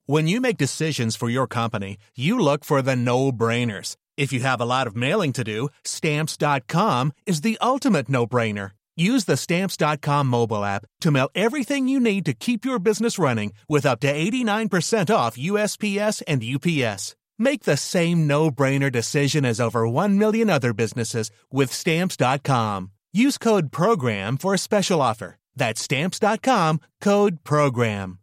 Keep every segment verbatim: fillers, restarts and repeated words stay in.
When you make decisions for your company, you look for the no-brainers. If you have a lot of mailing to do, Stamps dot com is the ultimate no-brainer. Use the Stamps dot com mobile app to mail everything you need to keep your business running with up to eighty-nine percent off U S P S and U P S. Make the same no-brainer decision as over one million other businesses with Stamps dot com. Use code PROGRAM for a special offer. That's Stamps dot com, code PROGRAM.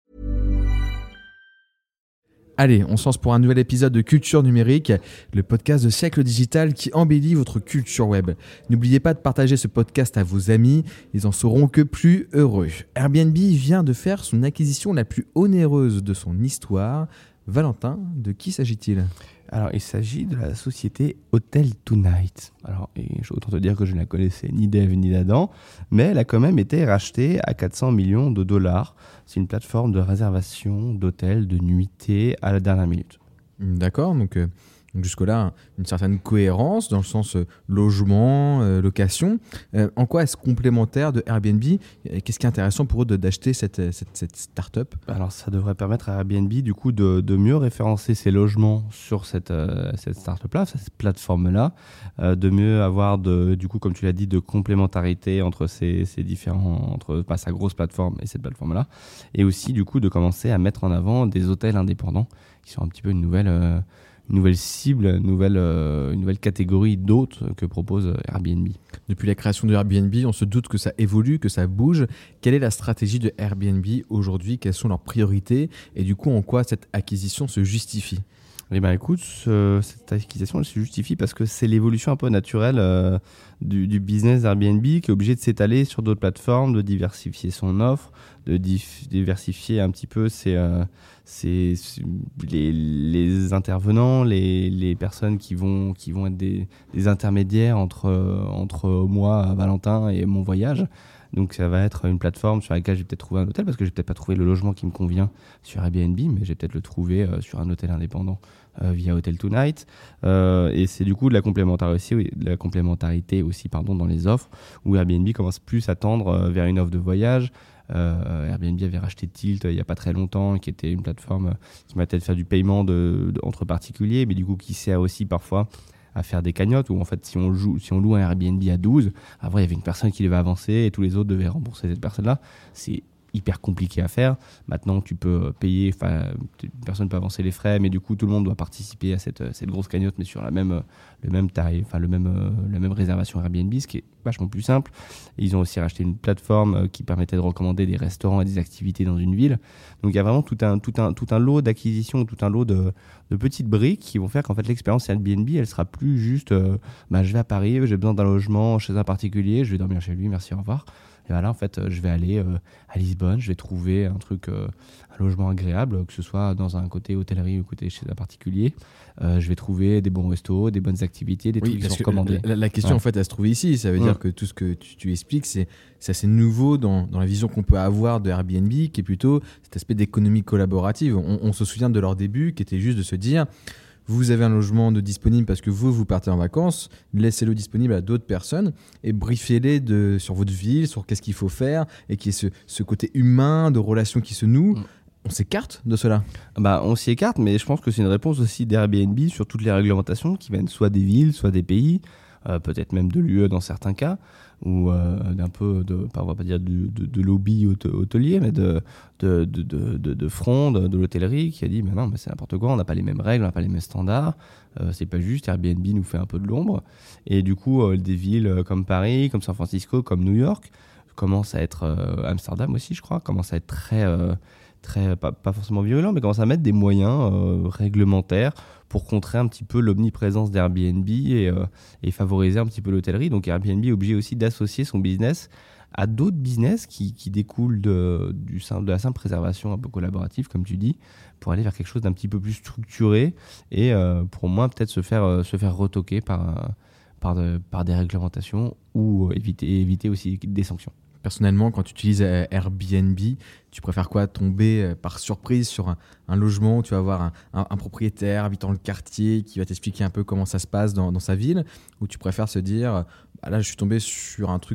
Allez, on se lance pour un nouvel épisode de Culture Numérique, le podcast de Siècle Digital qui embellit votre culture web. N'oubliez pas de partager ce podcast à vos amis, ils en seront que plus heureux. Airbnb vient de faire son acquisition la plus onéreuse de son histoire. Valentin, de qui s'agit-il ? Alors, il s'agit de la société Hotel Tonight. Alors, et autant te dire que je ne la connaissais ni d'Ève ni d'Adam, mais elle a quand même été rachetée à quatre cents millions de dollars. C'est une plateforme de réservation d'hôtels, de nuitées à la dernière minute. D'accord, donc, euh, donc jusque-là, une certaine cohérence dans le sens euh, logement, euh, location. Euh, en quoi est-ce complémentaire de Airbnb ? Qu'est-ce qui est intéressant pour eux de, d'acheter cette, cette, cette start-up ? Alors, ça devrait permettre à Airbnb du coup de, de mieux référencer ses logements sur cette, euh, cette start-up-là, cette plateforme-là, euh, de mieux avoir de, du coup, comme tu l'as dit, de complémentarité entre ces, ces différents, entre bah, sa grosse plateforme et cette plateforme-là, et aussi du coup de commencer à mettre en avant des hôtels indépendants qui sont un petit peu une nouvelle euh, une nouvelle cible, une nouvelle, euh, une nouvelle catégorie d'hôtes que propose Airbnb. Depuis la création de Airbnb, on se doute que ça évolue, que ça bouge. Quelle est la stratégie de Airbnb aujourd'hui ? Quelles sont leurs priorités ? Et du coup, en quoi cette acquisition se justifie ? Eh ben, écoute, ce, cette acquisition elle se justifie parce que c'est l'évolution un peu naturelle euh, du, du business d'Airbnb qui est obligé de s'étaler sur d'autres plateformes, de diversifier son offre, de dif- diversifier un petit peu ses, euh, ses, les, les intervenants, les, les personnes qui vont, qui vont être des, des intermédiaires entre, entre moi, Valentin, et mon voyage. Donc ça va être une plateforme sur laquelle je vais peut-être trouver un hôtel parce que je vais peut-être pas trouver le logement qui me convient sur Airbnb, mais je vais peut-être le trouver euh, sur un hôtel indépendant euh, via Hotel Tonight. Euh, et c'est du coup de la complémentarité, oui, de la complémentarité aussi pardon, dans les offres où Airbnb commence plus à tendre euh, vers une offre de voyage. Euh, Airbnb avait racheté Tilt euh, il n'y a pas très longtemps, qui était une plateforme qui permettait de faire du paiement de, de, entre particuliers, mais du coup qui sert aussi parfois à faire des cagnottes où en fait si on, joue, si on loue un Airbnb à douze, après il y avait une personne qui devait avancer et tous les autres devaient rembourser cette personne-là. C'est hyper compliqué à faire. Maintenant tu peux payer, enfin une personne peut avancer les frais, mais du coup tout le monde doit participer à cette, cette grosse cagnotte, mais sur la même, le même tarif, enfin le même, la même réservation Airbnb, ce qui est vachement plus simple. Et ils ont aussi racheté une plateforme qui permettait de recommander des restaurants et des activités dans une ville. Donc il y a vraiment tout un, tout un, tout un lot d'acquisitions, tout un lot de, de petites briques qui vont faire qu'en fait l'expérience Airbnb, elle sera plus juste euh, bah, je vais à Paris, j'ai besoin d'un logement chez un particulier, je vais dormir chez lui, merci, au revoir. Et voilà, en fait, je vais aller euh, à Lisbonne, je vais trouver un truc, euh, un logement agréable, que ce soit dans un côté hôtellerie ou côté chez un particulier. Euh, je vais trouver des bons restos, des bonnes activités, des oui, trucs qui sont que recommandés. La, la question, ouais. en fait, elle se trouve ici. Ça veut ouais. dire que tout ce que tu, tu expliques, c'est, c'est assez nouveau dans, dans la vision qu'on peut avoir de Airbnb, qui est plutôt cet aspect d'économie collaborative. On, on se souvient de leur début, qui était juste de se dire... Vous avez un logement de disponible parce que vous, vous partez en vacances, laissez-le disponible à d'autres personnes et briefez-les de, sur votre ville, sur qu'est-ce qu'il faut faire et qu'il y ait ce, ce côté humain, de relations qui se nouent. Mmh. On s'écarte de cela ? Bah, on s'y écarte, mais je pense que c'est une réponse aussi d'Airbnb sur toutes les réglementations qui viennent soit des villes, soit des pays, euh, peut-être même de l'U E dans certains cas, ou euh, d'un peu, de, on va pas dire de, de, de lobby hôtelier, mais de, de, de, de, de, de front de, de l'hôtellerie qui a dit mais non, mais c'est n'importe quoi, on n'a pas les mêmes règles, on n'a pas les mêmes standards, euh, c'est pas juste, Airbnb nous fait un peu de l'ombre. Et du coup, euh, des villes comme Paris, comme San Francisco, comme New York, commencent à être, euh, Amsterdam aussi je crois, commencent à être très... Euh, très pas, pas forcément virulent, mais commence à mettre des moyens euh, réglementaires pour contrer un petit peu l'omniprésence d'Airbnb et, euh, et favoriser un petit peu l'hôtellerie. Donc Airbnb est obligé aussi d'associer son business à d'autres business qui, qui découlent de, du, de la simple préservation un peu collaborative, comme tu dis, pour aller vers quelque chose d'un petit peu plus structuré et euh, pour au moins peut-être se faire, euh, se faire retoquer par, par, de, par des réglementations ou éviter, éviter aussi des sanctions. Personnellement, quand tu utilises Airbnb, tu préfères quoi ? Tomber par surprise sur un, un logement où tu vas avoir un, un, un propriétaire habitant le quartier qui va t'expliquer un peu comment ça se passe dans, dans sa ville, ou tu préfères se dire bah là, je suis tombé sur un truc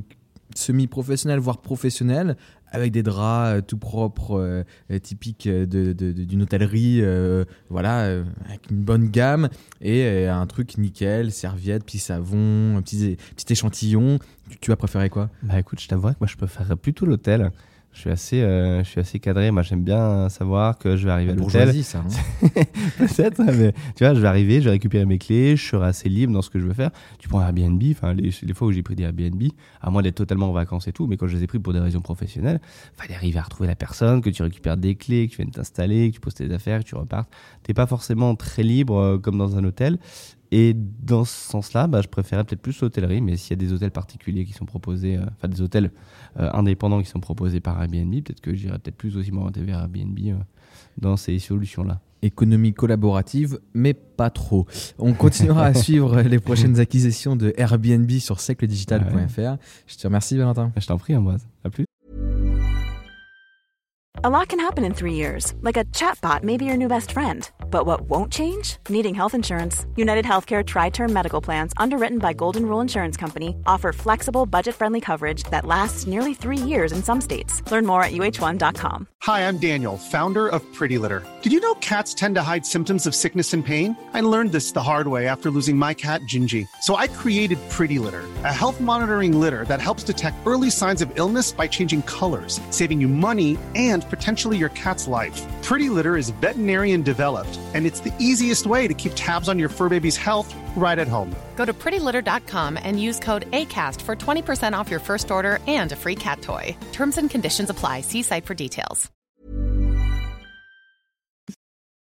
semi-professionnel, voire professionnel, avec des draps euh, tout propres, euh, typiques de, de, de, d'une hôtellerie, euh, voilà, euh, avec une bonne gamme, et euh, un truc nickel, serviette, petit savon, un petit, petit échantillon. Tu, tu vas préférer quoi ? Bah écoute, je t'avoue que moi je préférerais plutôt l'hôtel. Je suis assez, euh, je suis assez cadré. Moi, j'aime bien savoir que je vais arriver à l'hôtel. Bourgeoisie, ça. Hein. Peut-être, mais tu vois, je vais arriver, je vais récupérer mes clés, je serai assez libre dans ce que je veux faire. Tu prends un Airbnb, enfin, les, les fois où j'ai pris des Airbnb, à moins d'être totalement en vacances et tout, mais quand je les ai pris pour des raisons professionnelles, fallait arriver à retrouver la personne, que tu récupères des clés, que tu viennes t'installer, que tu poses tes affaires, que tu repartes. T'es pas forcément très libre euh, comme dans un hôtel. Et dans ce sens-là, bah, je préférais peut-être plus l'hôtellerie, mais s'il y a des hôtels particuliers qui sont proposés, euh, enfin des hôtels euh, indépendants qui sont proposés par Airbnb, peut-être que j'irais peut-être plus aussi m'orienter vers Airbnb euh, dans ces solutions-là. Économie collaborative, mais pas trop. On continuera à suivre les prochaines acquisitions de Airbnb sur siècle digital point f r. Ouais. Je te remercie, Valentin. Je t'en prie, Ambroise. À plus. A lot can happen in three years, like a chatbot may be your new best friend. But what won't change? Needing health insurance. United Healthcare Tri-Term Medical Plans, underwritten by Golden Rule Insurance Company, offer flexible, budget-friendly coverage that lasts nearly three years in some states. Learn more at U H one dot com. Hi, I'm Daniel, founder of Pretty Litter. Did you know cats tend to hide symptoms of sickness and pain? I learned this the hard way after losing my cat, Gingy. So I created Pretty Litter, a health monitoring litter that helps detect early signs of illness by changing colors, saving you money and potentially your cat's life. Pretty Litter is veterinarian developed, and it's the easiest way to keep tabs on your fur baby's health right at home. Go to pretty litter dot com and use code ACAST for twenty percent off your first order and a free cat toy. Terms and conditions apply. See site for details.